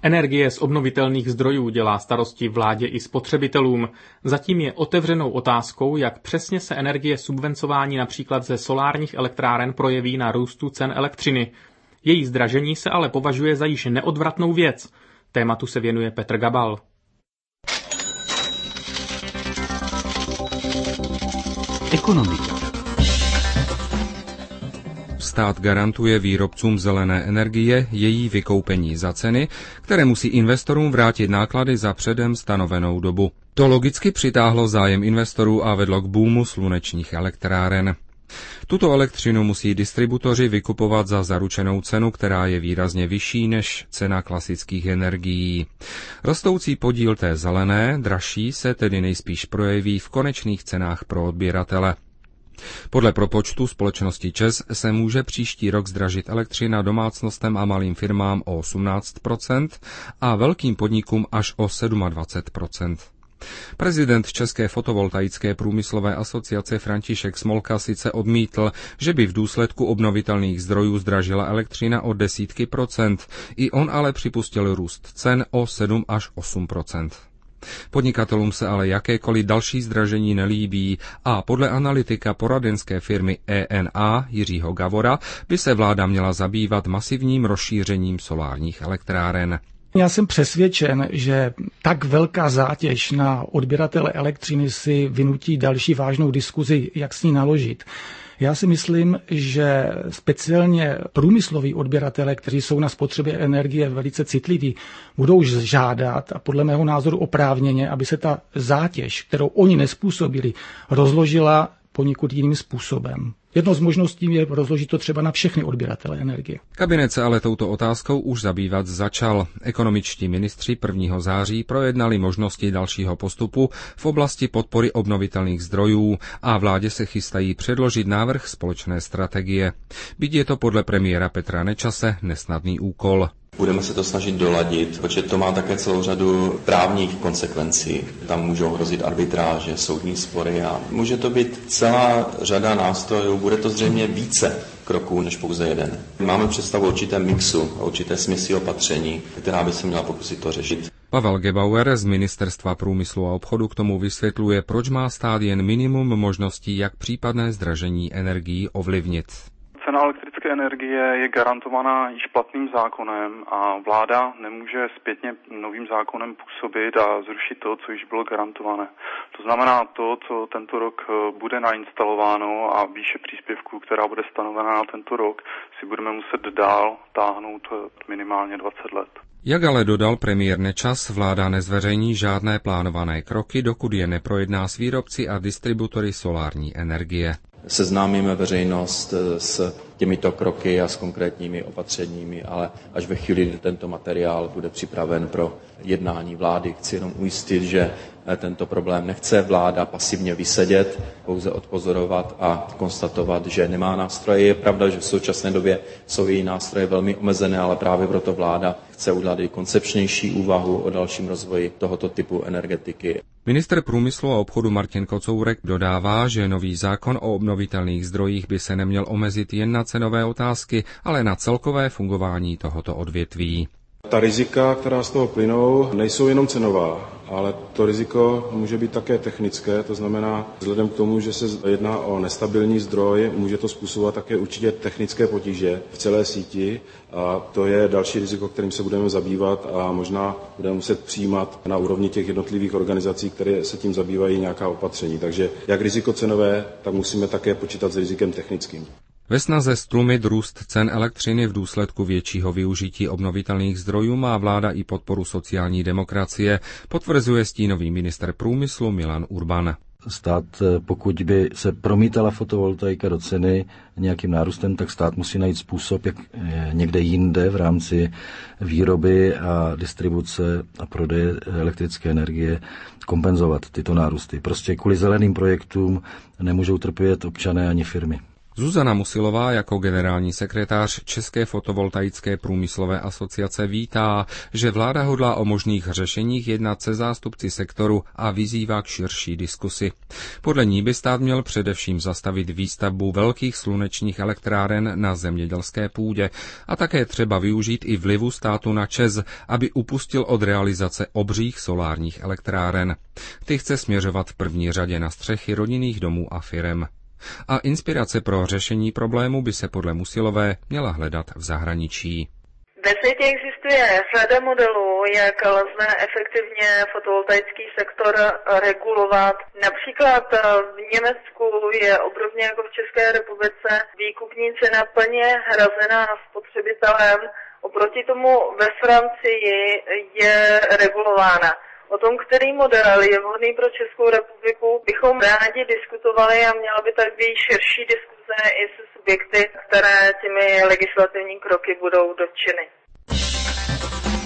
Energie z obnovitelných zdrojů dělá starosti vládě i spotřebitelům. Zatím je otevřenou otázkou, jak přesně se energie subvencování například ze solárních elektráren projeví na růstu cen elektřiny. Její zdražení se ale považuje za již neodvratnou věc. Tématu se věnuje Petr Gabal. Ekonomika. Stát garantuje výrobcům zelené energie její vykoupení za ceny, které musí investorům vrátit náklady za předem stanovenou dobu. To logicky přitáhlo zájem investorů a vedlo k boomu slunečních elektráren. Tuto elektřinu musí distributoři vykupovat za zaručenou cenu, která je výrazně vyšší než cena klasických energií. Rostoucí podíl té zelené, dražší, se tedy nejspíš projeví v konečných cenách pro odběratele. Podle propočtu společnosti ČEZ se může příští rok zdražit elektřina domácnostem a malým firmám o 18% a velkým podnikům až o 27%. Prezident České fotovoltaické průmyslové asociace František Smolka sice odmítl, že by v důsledku obnovitelných zdrojů zdražila elektřina o desítky procent, i on ale připustil růst cen o 7 až 8%. Podnikatelům se ale jakékoliv další zdražení nelíbí a podle analytika poradenské firmy ENA Jiřího Gavora by se vláda měla zabývat masivním rozšířením solárních elektráren. Já jsem přesvědčen, že tak velká zátěž na odběratele elektřiny si vynutí další vážnou diskuzi, jak s ní naložit. Já si myslím, že speciálně průmysloví odběratele, kteří jsou na spotřebě energie velice citliví, budou žádat a podle mého názoru oprávněně, aby se ta zátěž, kterou oni nezpůsobili, rozložila poněkud jiným způsobem. Jednou z možností je rozložit to třeba na všechny odběratele energie. Kabinet se ale touto otázkou už zabývat začal. Ekonomičtí ministři 1. září projednali možnosti dalšího postupu v oblasti podpory obnovitelných zdrojů a vládě se chystají předložit návrh společné strategie. Byť je to podle premiéra Petra Nečase nesnadný úkol. Budeme se to snažit doladit, protože to má také celou řadu právních konsekvencí. Tam můžou hrozit arbitráže, soudní spory a může to být celá řada nástrojů, bude to zřejmě více kroků než pouze jeden. Máme představu o určitém mixu, o určité směsi opatření, která by se měla pokusit to řešit. Pavel Gebauer z Ministerstva průmyslu a obchodu k tomu vysvětluje, proč má stát jen minimum možností, jak případné zdražení energií ovlivnit. Cena elektrické energie je garantovaná již platným zákonem a vláda nemůže zpětně novým zákonem působit a zrušit to, co již bylo garantované. To znamená to, co tento rok bude nainstalováno a výše příspěvku, která bude stanovena na tento rok, si budeme muset dál táhnout minimálně 20 let. Jak ale dodal premiér Nečas, vláda nezveřejní žádné plánované kroky, dokud je neprojedná s výrobci a distributory solární energie. Seznámíme veřejnost s těmito kroky a s konkrétními opatřeními, ale až ve chvíli, kdy tento materiál bude připraven pro jednání vlády, chci jenom ujistit, že tento problém nechce vláda pasivně vysedět, pouze odpozorovat a konstatovat, že nemá nástroje. Je pravda, že v současné době jsou její nástroje velmi omezené, ale právě proto vláda chce udělat i koncepčnější úvahu o dalším rozvoji tohoto typu energetiky. Ministr průmyslu a obchodu Martin Kocourek dodává, že nový zákon o obnovitelných zdrojích by se neměl omezit jen na cenové otázky, ale na celkové fungování tohoto odvětví. Ta rizika, která z toho plynou, nejsou jenom cenová, ale to riziko může být také technické, to znamená, vzhledem k tomu, že se jedná o nestabilní zdroj, může to způsobovat také určitě technické potíže v celé síti a to je další riziko, kterým se budeme zabývat a možná budeme muset přijímat na úrovni těch jednotlivých organizací, které se tím zabývají, nějaká opatření. Takže jak riziko cenové, tak musíme také počítat s rizikem technickým. Ve snaze stlumit růst cen elektřiny v důsledku většího využití obnovitelných zdrojů má vláda i podporu sociální demokracie, potvrzuje stínový ministr průmyslu Milan Urban. Stát, pokud by se promítala fotovoltaika do ceny nějakým nárůstem, tak stát musí najít způsob, jak někde jinde v rámci výroby a distribuce a prodeje elektrické energie kompenzovat tyto nárůsty. Prostě kvůli zeleným projektům nemůžou trpět občané ani firmy. Zuzana Musilová jako generální sekretář České fotovoltaické průmyslové asociace vítá, že vláda hodlá o možných řešeních jednat se zástupci sektoru a vyzývá k širší diskusi. Podle ní by stát měl především zastavit výstavbu velkých slunečních elektráren na zemědělské půdě a také třeba využít i vlivu státu na ČEZ, aby upustil od realizace obřích solárních elektráren. Ty chce směřovat v první řadě na střechy rodinných domů a firem. A inspirace pro řešení problému by se podle Musilové měla hledat v zahraničí. Ve světě existuje řada modelů, jak lze efektivně fotovoltaický sektor regulovat. Například v Německu je obdobně jako v České republice výkupní cena plně hrazená spotřebitelem. Oproti tomu ve Francii je regulována. O tom, který model je vhodný pro Českou republiku, bychom rádi diskutovali a měla by tak být širší diskuze i se subjekty, které těmi legislativní kroky budou dotčeny.